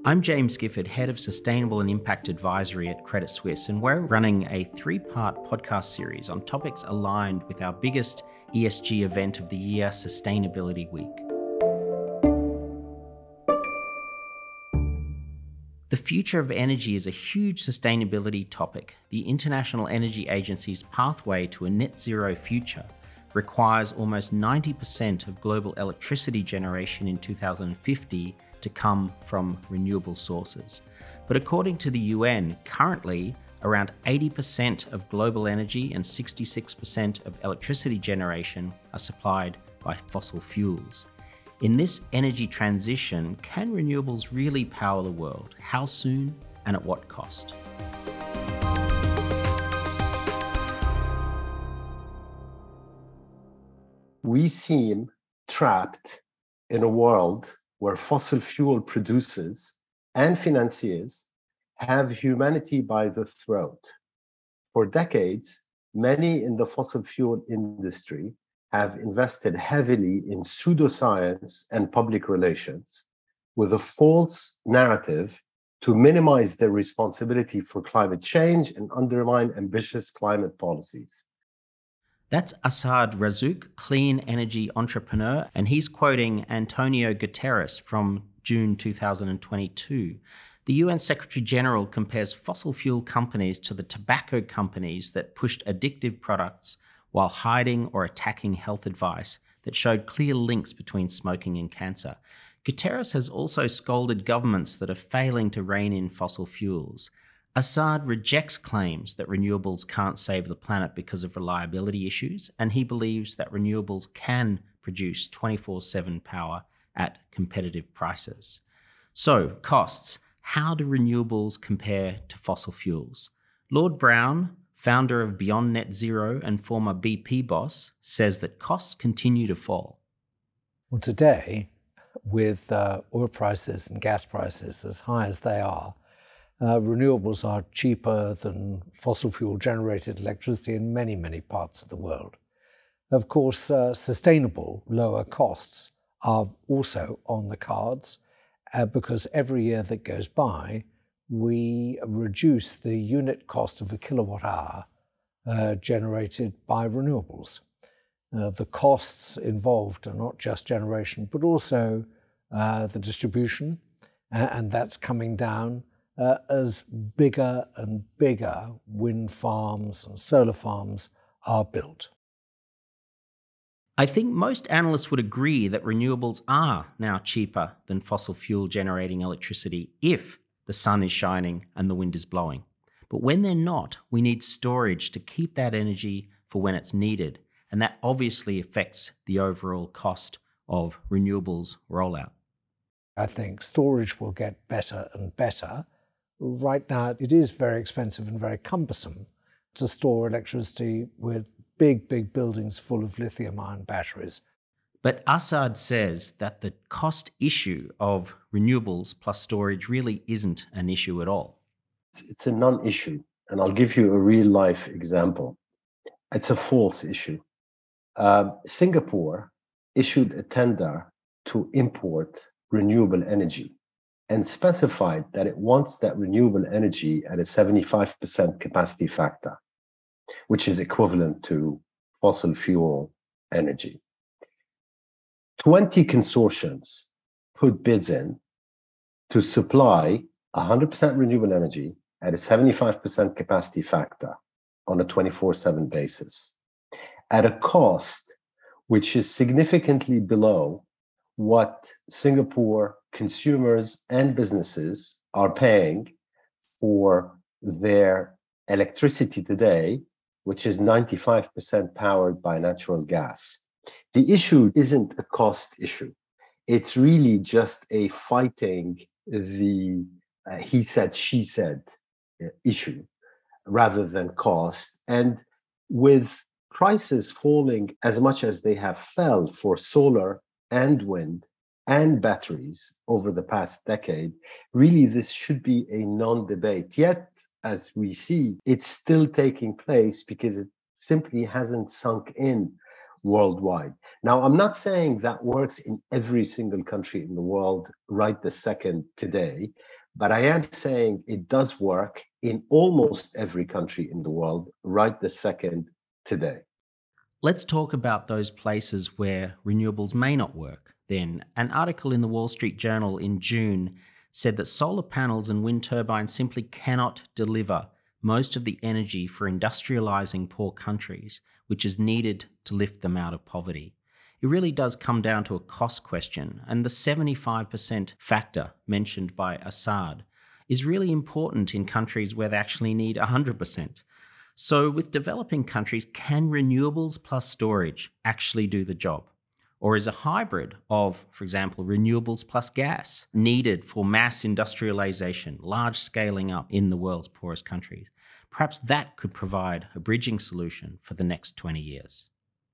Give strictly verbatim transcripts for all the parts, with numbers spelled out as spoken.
I'm James Gifford, Head of Sustainable and Impact Advisory at Credit Suisse, and we're running a three-part podcast series on topics aligned with our biggest E S G event of the year, Sustainability Week. The future of energy is a huge sustainability topic. The International Energy Agency's pathway to a net zero future requires almost ninety percent of global electricity generation in two thousand fifty to come from renewable sources. But according to the U N, currently around eighty percent of global energy and sixty-six percent of electricity generation are supplied by fossil fuels. In this energy transition, can renewables really power the world? How soon and at what cost? We seem trapped in a world where fossil fuel producers and financiers have humanity by the throat. For decades, many in the fossil fuel industry have invested heavily in pseudoscience and public relations with a false narrative to minimize their responsibility for climate change and undermine ambitious climate policies. That's Asad Razzouk, clean energy entrepreneur, and he's quoting Antonio Guterres from June two thousand twenty-two. The U N Secretary General compares fossil fuel companies to the tobacco companies that pushed addictive products while hiding or attacking health advice that showed clear links between smoking and cancer. Guterres has also scolded governments that are failing to rein in fossil fuels. Asad rejects claims that renewables can't save the planet because of reliability issues, and he believes that renewables can produce twenty-four seven power at competitive prices. So, costs. How do renewables compare to fossil fuels? Lord Browne, founder of Beyond Net Zero and former B P boss, says that costs continue to fall. Well, today, with uh, oil prices and gas prices as high as they are, Uh, renewables are cheaper than fossil fuel generated electricity in many, many parts of the world. Of course, uh, sustainable lower costs are also on the cards uh, because every year that goes by, we reduce the unit cost of a kilowatt hour uh, generated by renewables. Uh, the costs involved are not just generation, but also uh, the distribution, uh, and that's coming down Uh, as bigger and bigger wind farms and solar farms are built. I think most analysts would agree that renewables are now cheaper than fossil fuel generating electricity if the sun is shining and the wind is blowing. But when they're not, we need storage to keep that energy for when it's needed. And that obviously affects the overall cost of renewables rollout. I think storage will get better and better. Right now, it is very expensive and very cumbersome to store electricity with big, big buildings full of lithium-ion batteries. But Asad says that the cost issue of renewables plus storage really isn't an issue at all. It's a non-issue, and I'll give you a real-life example. It's a false issue. Uh, Singapore issued a tender to import renewable energy and specified that it wants that renewable energy at a seventy-five percent capacity factor, which is equivalent to fossil fuel energy. twenty consortiums put bids in to supply one hundred percent renewable energy at a seventy-five percent capacity factor on a twenty-four seven basis, at a cost which is significantly below what Singapore consumers and businesses are paying for their electricity today, which is ninety-five percent powered by natural gas. The issue isn't a cost issue. It's really just a fighting the uh, he said, she said uh, issue rather than cost. And with prices falling as much as they have fell for solar and wind and batteries over the past decade, really this should be a non-debate. Yet, as we see, it's still taking place because it simply hasn't sunk in worldwide. Now, I'm not saying that works in every single country in the world right this second today, but I am saying it does work in almost every country in the world right this second today. Let's talk about those places where renewables may not work. Then, an article in the Wall Street Journal in June said that solar panels and wind turbines simply cannot deliver most of the energy for industrializing poor countries, which is needed to lift them out of poverty. It really does come down to a cost question, and the seventy-five percent factor mentioned by Assad is really important in countries where they actually need one hundred percent. So with developing countries, can renewables plus storage actually do the job? Or is a hybrid of, for example, renewables plus gas needed for mass industrialization, large scaling up in the world's poorest countries? Perhaps that could provide a bridging solution for the next twenty years.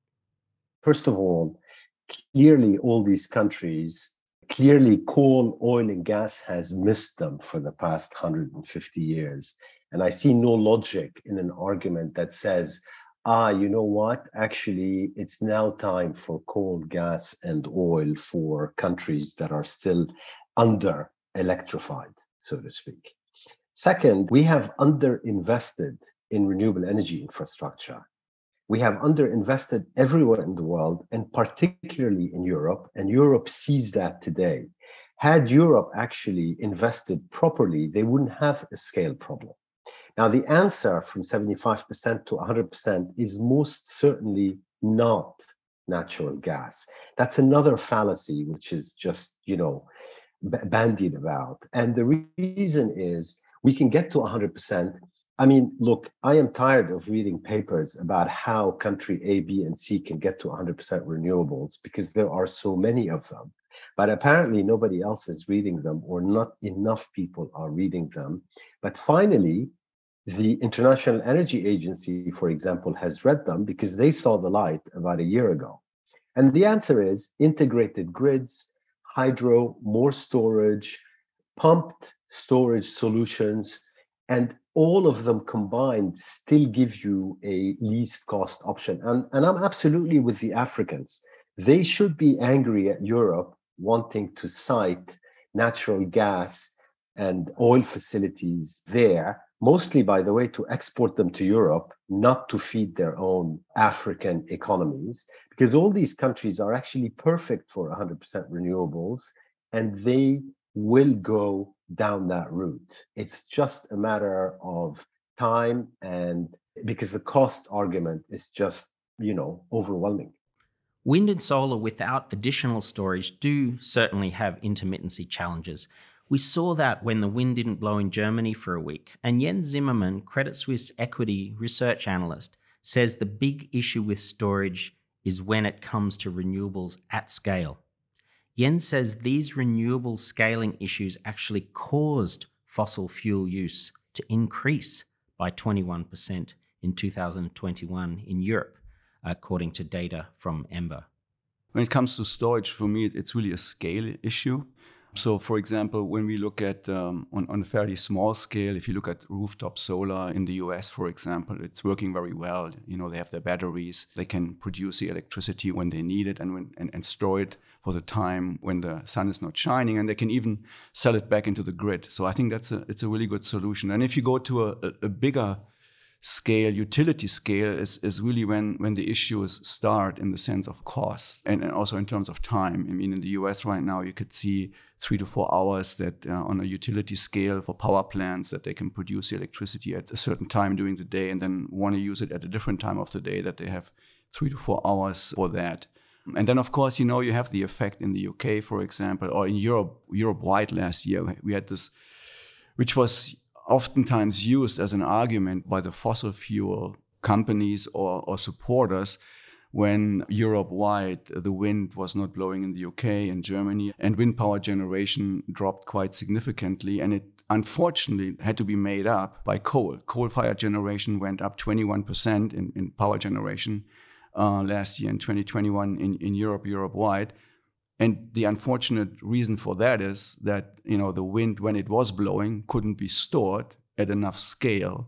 First of all, clearly all these countries, clearly coal, oil, and gas has missed them for the past one hundred fifty years. And I see no logic in an argument that says, ah, you know what, actually, it's now time for coal, gas, and oil for countries that are still under electrified, so to speak. Second, we have underinvested in renewable energy infrastructure. We have underinvested everywhere in the world, and particularly in Europe, and Europe sees that today. Had Europe actually invested properly, they wouldn't have a scale problem. Now, the answer from seventy-five percent to one hundred percent is most certainly not natural gas. That's another fallacy, which is just, you know, b- bandied about. And the re- reason is we can get to one hundred percent. I mean, look, I am tired of reading papers about how country A, B, and C can get to one hundred percent renewables because there are so many of them. But apparently nobody else is reading them, or not enough people are reading them. But finally, the International Energy Agency, for example, has read them because they saw the light about a year ago. And the answer is integrated grids, hydro, more storage, pumped storage solutions, and all of them combined still give you a least cost option. And, and I'm absolutely with the Africans. They should be angry at Europe wanting to cite natural gas and oil facilities there, mostly, by the way, to export them to Europe, not to feed their own African economies, because all these countries are actually perfect for one hundred percent renewables, and they will go down that route. It's just a matter of time, and because the cost argument is just, you know, overwhelming. Wind and solar without additional storage do certainly have intermittency challenges. We saw that when the wind didn't blow in Germany for a week, and Jens Zimmermann, Credit Suisse equity research analyst, says the big issue with storage is when it comes to renewables at scale. Jens says these renewable scaling issues actually caused fossil fuel use to increase by twenty-one percent in two thousand twenty-one in Europe, according to data from Ember. When it comes to storage, for me, it's really a scale issue. So, for example, when we look at, um, on, on a fairly small scale, if you look at rooftop solar in the U S, for example, it's working very well. You know, they have their batteries, they can produce the electricity when they need it and, when, and, and store it for the time when the sun is not shining, and they can even sell it back into the grid. So I think that's a, it's a really good solution. And if you go to a, a, a bigger scale, utility scale, is, is really when, when the issues start in the sense of cost and, and also in terms of time. I mean, in the U S right now, you could see three to four hours that uh, on a utility scale for power plants that they can produce the electricity at a certain time during the day and then want to use it at a different time of the day, that they have three to four hours for that. And then, of course, you know, you have the effect in the U K, for example, or in Europe, Europe-wide last year, we had this, which was oftentimes used as an argument by the fossil fuel companies or, or supporters when Europe-wide the wind was not blowing in the U K and Germany, and wind power generation dropped quite significantly. And it unfortunately had to be made up by coal. Coal-fired generation went up twenty-one percent in, in power generation uh, last year in twenty twenty-one in, in Europe, Europe-wide. And the unfortunate reason for that is that, you know, the wind, when it was blowing, couldn't be stored at enough scale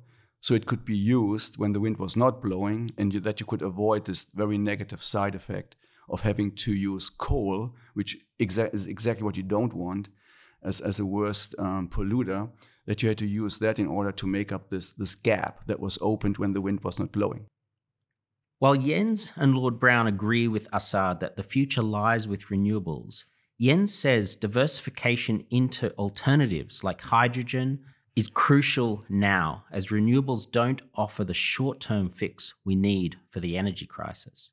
So it could be used when the wind was not blowing, and you, that you could avoid this very negative side effect of having to use coal, which exa- is exactly what you don't want as, as a worst um, polluter, that you had to use that in order to make up this, this gap that was opened when the wind was not blowing. While Jens and Lord Browne agree with Assad that the future lies with renewables, Jens says diversification into alternatives like hydrogen is crucial now, as renewables don't offer the short-term fix we need for the energy crisis.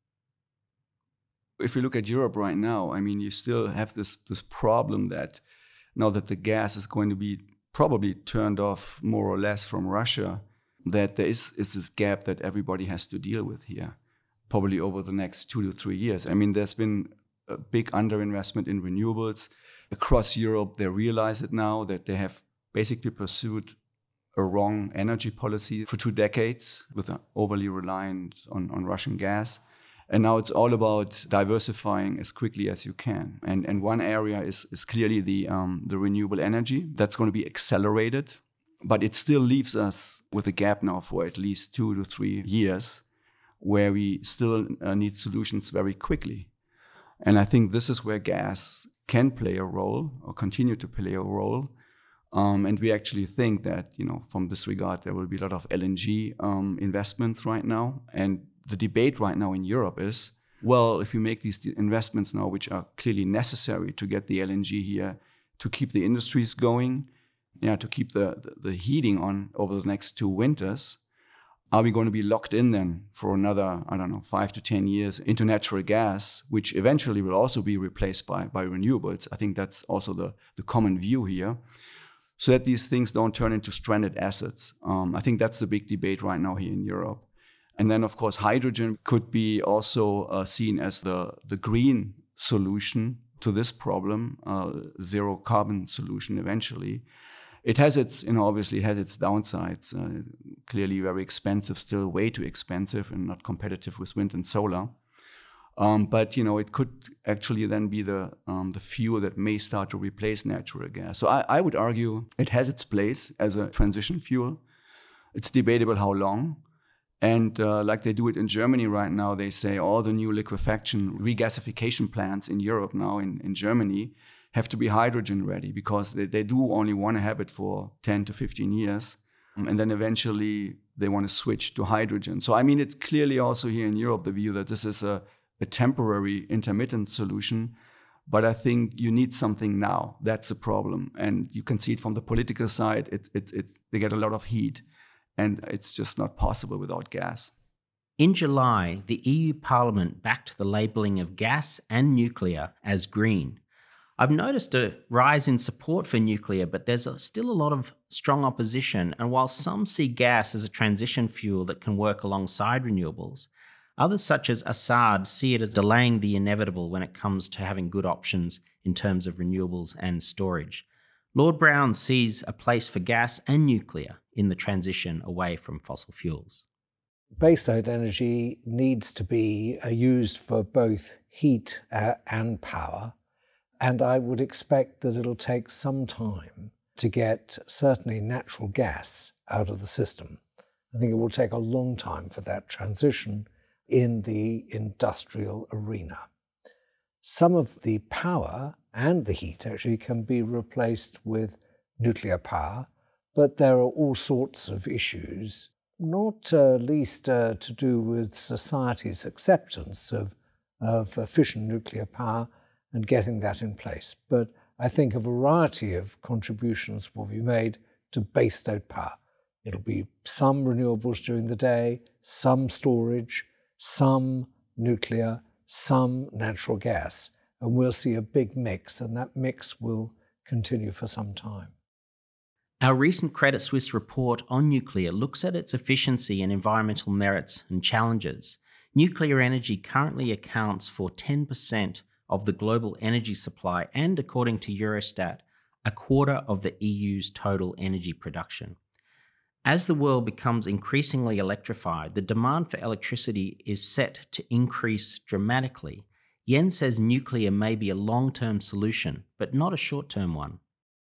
If you look at Europe right now, I mean, you still have this, this problem that now that the gas is going to be probably turned off more or less from Russia, that there is, is this gap that everybody has to deal with here, probably over the next two to three years. I mean, there's been a big underinvestment in renewables. Across Europe, they realize it now that they have basically pursued a wrong energy policy for two decades with an overly reliance on, on Russian gas. And now it's all about diversifying as quickly as you can. And, and one area is, is clearly the, um, the renewable energy. That's going to be accelerated. But it still leaves us with a gap now for at least two to three years where we still uh, need solutions very quickly. And I think this is where gas can play a role or continue to play a role. Um, and we actually think that, you know, from this regard, there will be a lot of L N G um, investments right now. And the debate right now in Europe is, well, if we make these investments now, which are clearly necessary to get the L N G here, to keep the industries going, yeah, to keep the, the, the heating on over the next two winters, are we going to be locked in then for another, I don't know, five to ten years into natural gas, which eventually will also be replaced by, by renewables? I think that's also the, the common view here, so that these things don't turn into stranded assets. Um, I think that's the big debate right now here in Europe. And then, of course, hydrogen could be also uh, seen as the, the green solution to this problem, uh, zero carbon solution eventually. It has its, you know, obviously has its downsides. Uh, clearly very expensive, still way too expensive and not competitive with wind and solar. Um, but, you know, it could actually then be the um, the fuel that may start to replace natural gas. So I, I would argue it has its place as a transition fuel. It's debatable how long. And uh, like they do it in Germany right now, they say all the new liquefaction regasification plants in Europe now in, in Germany have to be hydrogen ready, because they, they do only want to have it for ten to fifteen years. And then eventually they want to switch to hydrogen. So, I mean, it's clearly also here in Europe the view that this is a, a temporary intermittent solution. But I think you need something now. That's the problem. And you can see it from the political side. It, it, it, they get a lot of heat. And it's just not possible without gas. In July, the E U Parliament backed the labelling of gas and nuclear as green. I've noticed a rise in support for nuclear, but there's a, still a lot of strong opposition. And while some see gas as a transition fuel that can work alongside renewables, others such as Assad see it as delaying the inevitable when it comes to having good options in terms of renewables and storage. Lord Browne sees a place for gas and nuclear in the transition away from fossil fuels. Baseload energy needs to be uh, used for both heat uh, and power, and I would expect that it'll take some time to get certainly natural gas out of the system. I think it will take a long time for that transition in the industrial arena. Some of the power and the heat actually can be replaced with nuclear power, but there are all sorts of issues, not uh, least uh, to do with society's acceptance of, of efficient nuclear power and getting that in place. But I think a variety of contributions will be made to baseload power. It'll be some renewables during the day, some storage, some nuclear, some natural gas. And we'll see a big mix, and that mix will continue for some time. Our recent Credit Suisse report on nuclear looks at its efficiency and environmental merits and challenges. Nuclear energy currently accounts for ten percent of the global energy supply and, according to Eurostat, a quarter of the E U's total energy production. As the world becomes increasingly electrified, the demand for electricity is set to increase dramatically. Jens says nuclear may be a long-term solution, but not a short-term one.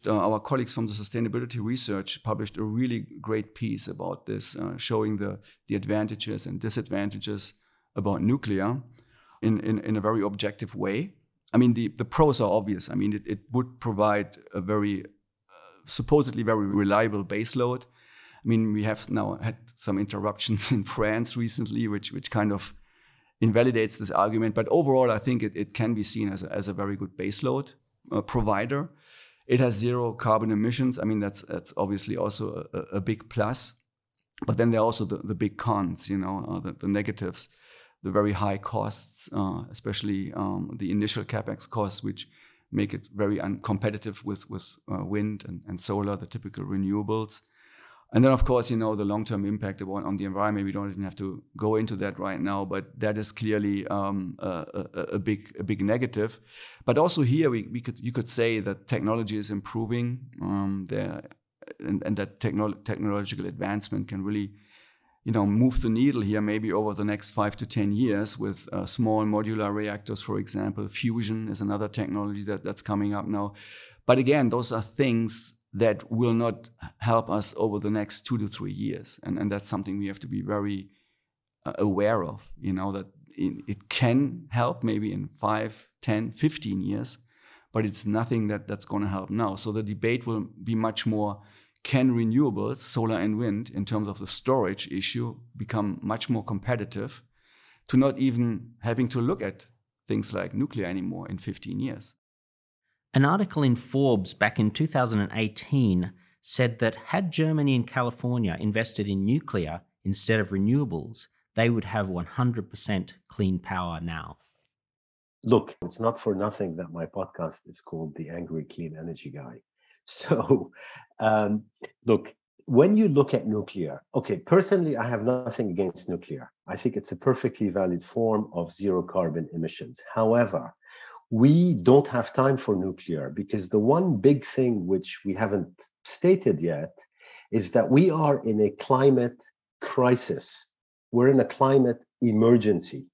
Uh, our colleagues from the sustainability research published a really great piece about this, uh, showing the, the advantages and disadvantages about nuclear in, in, in a very objective way. I mean, the, the pros are obvious. I mean, it, it would provide a very, uh, supposedly very reliable baseload. I mean, we have now had some interruptions in France recently, which, which kind of invalidates this argument. But overall, I think it, it can be seen as a, as a very good baseload uh, provider. It has zero carbon emissions. I mean, that's that's obviously also a, a big plus. But then there are also the, the big cons, you know, uh, the, the negatives, the very high costs, uh, especially um, the initial capex costs, which make it very uncompetitive with, with uh, wind and, and solar, the typical renewables. And then, of course, you know, the long-term impact on, on the environment, we don't even have to go into that right now, but that is clearly um, a, a, a big a big negative. But also here, we, we could you could say that technology is improving, um, there, and, and that technolo- technological advancement can really, you know, move the needle here maybe over the next five to ten years with uh, small modular reactors, for example. Fusion is another technology that, that's coming up now. But again, those are things that will not help us over the next two to three years. And, and that's something we have to be very uh, aware of, you know, that it, it can help maybe in five, ten, fifteen years, but it's nothing that, that's going to help now. So the debate will be much more, can renewables, solar and wind, in terms of the storage issue, become much more competitive to not even having to look at things like nuclear anymore in fifteen years. An article in Forbes back in two thousand eighteen said that had Germany and California invested in nuclear instead of renewables, they would have one hundred percent clean power now. Look, it's not for nothing that my podcast is called The Angry Clean Energy Guy. So, um, look, when you look at nuclear, okay, personally, I have nothing against nuclear. I think it's a perfectly valid form of zero carbon emissions. However, we don't have time for nuclear because the one big thing which we haven't stated yet is that we are in a climate crisis. We're in a climate emergency.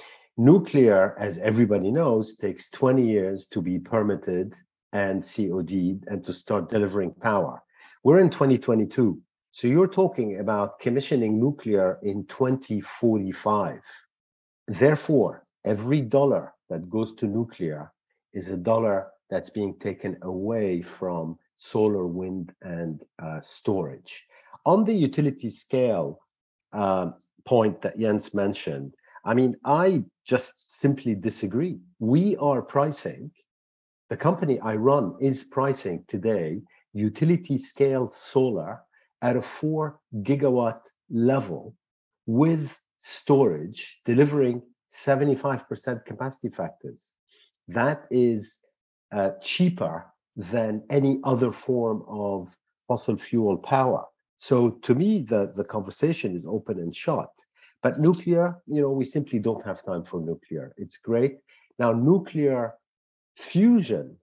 Nuclear, as everybody knows, takes twenty years to be permitted and C O D'd and to start delivering power. We're in twenty twenty-two. So you're talking about commissioning nuclear in twenty forty-five. Therefore, every dollar that goes to nuclear is a dollar that's being taken away from solar, wind, and uh, storage. On the utility scale uh, point that Jens mentioned, I mean, I just simply disagree. We are pricing, the company I run is pricing today utility scale solar at a four gigawatt level with storage delivering seventy-five percent capacity factors. That is uh, cheaper than any other form of fossil fuel power. So to me, the, the conversation is open and shut. But nuclear, you know, we simply don't have time for nuclear. It's great. Now, nuclear fusion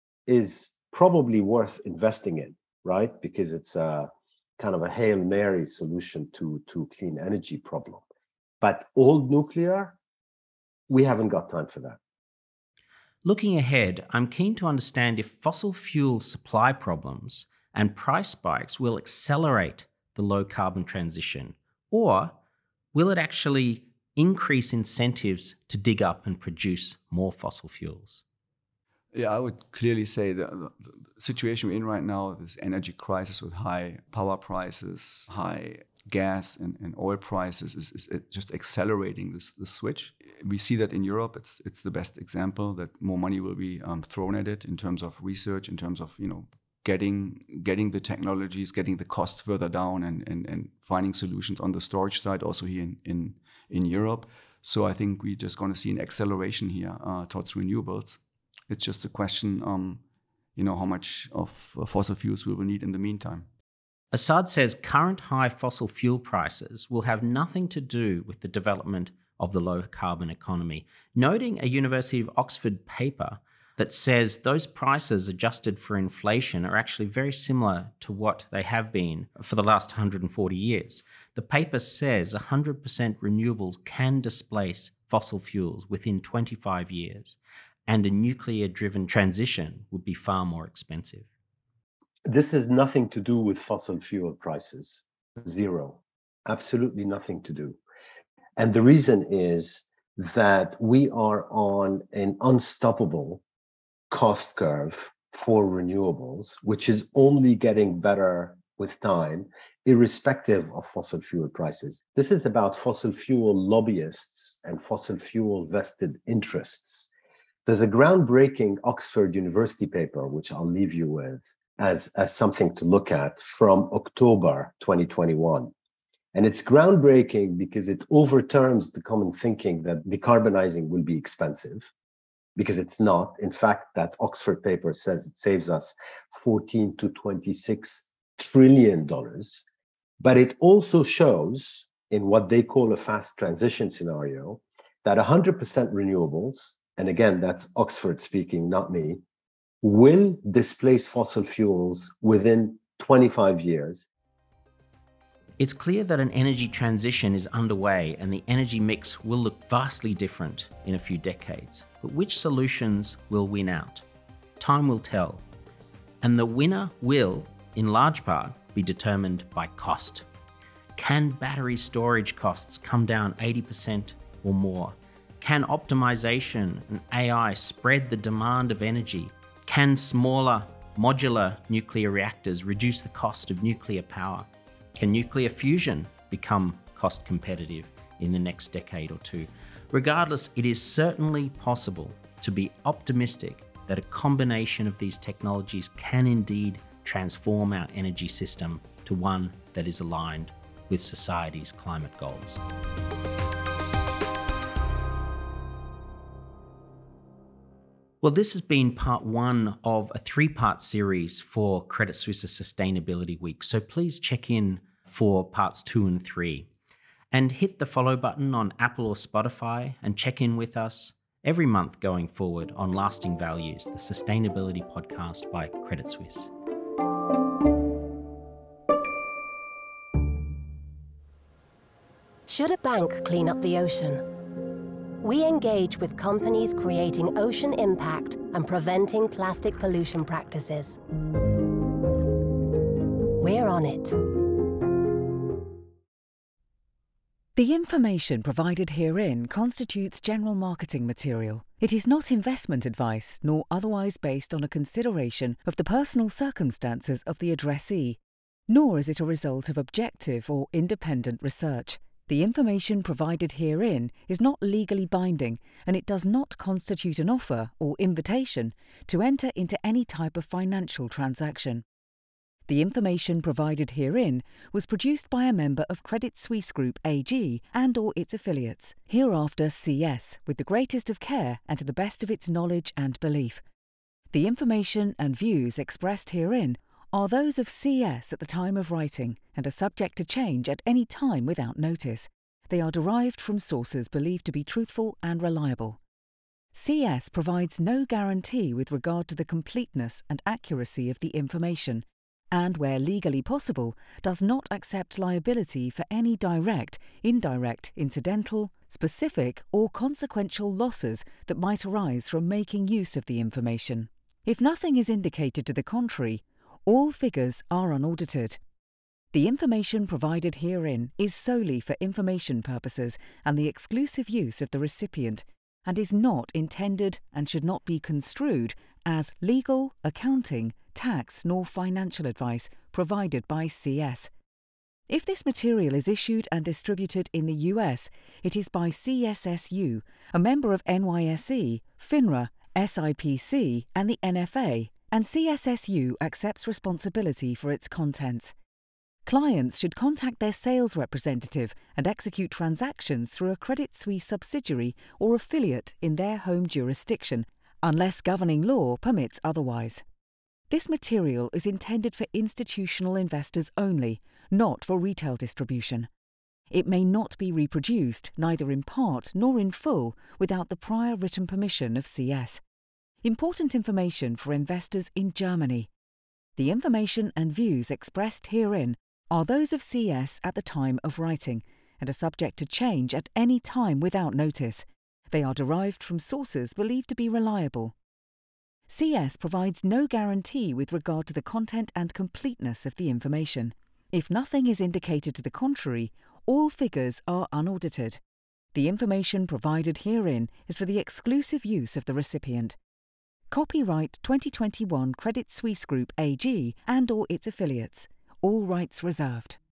is probably worth investing in, right? Because it's a kind of a Hail Mary solution to, to clean energy problem. But old nuclear, we haven't got time for that. Looking ahead, I'm keen to understand if fossil fuel supply problems and price spikes will accelerate the low carbon transition, or will it actually increase incentives to dig up and produce more fossil fuels? Yeah, I would clearly say that the situation we're in right now, this energy crisis with high power prices, high gas and, and oil prices, is, is just accelerating this, this switch. We see that in Europe. It's it's the best example that more money will be um, thrown at it in terms of research, in terms of, you know, getting getting the technologies, getting the costs further down, and and, and finding solutions on the storage side also here in in, in Europe. So I think we're just going to see an acceleration here uh, towards renewables. It's just a question, um, you know, how much of uh, fossil fuels we will need in the meantime. Assad says current high fossil fuel prices will have nothing to do with the development of the low carbon economy, noting a University of Oxford paper that says those prices adjusted for inflation are actually very similar to what they have been for the last one hundred forty years. The paper says one hundred percent renewables can displace fossil fuels within twenty-five years, and a nuclear-driven transition would be far more expensive. This has nothing to do with fossil fuel prices. Zero. Absolutely nothing to do. And the reason is that we are on an unstoppable cost curve for renewables, which is only getting better with time, irrespective of fossil fuel prices. This is about fossil fuel lobbyists and fossil fuel vested interests. There's a groundbreaking Oxford University paper, which I'll leave you with as, as something to look at, from October twenty twenty-one. And it's groundbreaking because it overturns the common thinking that decarbonizing will be expensive, because it's not. In fact, that Oxford paper says it saves us fourteen to twenty-six trillion dollars. But it also shows, in what they call a fast transition scenario, that one hundred percent renewables, and again, that's Oxford speaking, not me, will displace fossil fuels within twenty-five years. It's clear that an energy transition is underway and the energy mix will look vastly different in a few decades. But which solutions will win out? Time will tell. And the winner will, in large part, be determined by cost. Can battery storage costs come down eighty percent or more? Can optimization and A I spread the demand of energy? Can smaller modular nuclear reactors reduce the cost of nuclear power? Can nuclear fusion become cost competitive in the next decade or two? Regardless, it is certainly possible to be optimistic that a combination of these technologies can indeed transform our energy system to one that is aligned with society's climate goals. Well, this has been part one of a three-part series for Credit Suisse's Sustainability Week, so please check in for parts two and three. And hit the follow button on Apple or Spotify and check in with us every month going forward on Lasting Values, the sustainability podcast by Credit Suisse. Should a bank clean up the ocean? We engage with companies creating ocean impact and preventing plastic pollution practices. We're on it. The information provided herein constitutes general marketing material. It is not investment advice, nor otherwise based on a consideration of the personal circumstances of the addressee, nor is it a result of objective or independent research. The information provided herein is not legally binding, and it does not constitute an offer or invitation to enter into any type of financial transaction. The information provided herein was produced by a member of Credit Suisse Group A G and or its affiliates, hereafter C S, with the greatest of care and to the best of its knowledge and belief. The information and views expressed herein are those of C S at the time of writing and are subject to change at any time without notice. They are derived from sources believed to be truthful and reliable. C S provides no guarantee with regard to the completeness and accuracy of the information, and where legally possible, does not accept liability for any direct, indirect, incidental, specific or consequential losses that might arise from making use of the information. If nothing is indicated to the contrary, all figures are unaudited. The information provided herein is solely for information purposes and the exclusive use of the recipient, and is not intended and should not be construed as legal, accounting, tax nor financial advice provided by C S. If this material is issued and distributed in the U S, it is by C S S U, a member of N Y S E, FINRA, S I P C and the N F A, and C S S U accepts responsibility for its contents. Clients should contact their sales representative and execute transactions through a Credit Suisse subsidiary or affiliate in their home jurisdiction, unless governing law permits otherwise. This material is intended for institutional investors only, not for retail distribution. It may not be reproduced, neither in part nor in full, without the prior written permission of C S. Important information for investors in Germany. The information and views expressed herein are those of C S at the time of writing, and are subject to change at any time without notice. They are derived from sources believed to be reliable. C S provides no guarantee with regard to the content and completeness of the information. If nothing is indicated to the contrary, all figures are unaudited. The information provided herein is for the exclusive use of the recipient. Copyright twenty twenty-one Credit Suisse Group A G and or its affiliates. All rights reserved.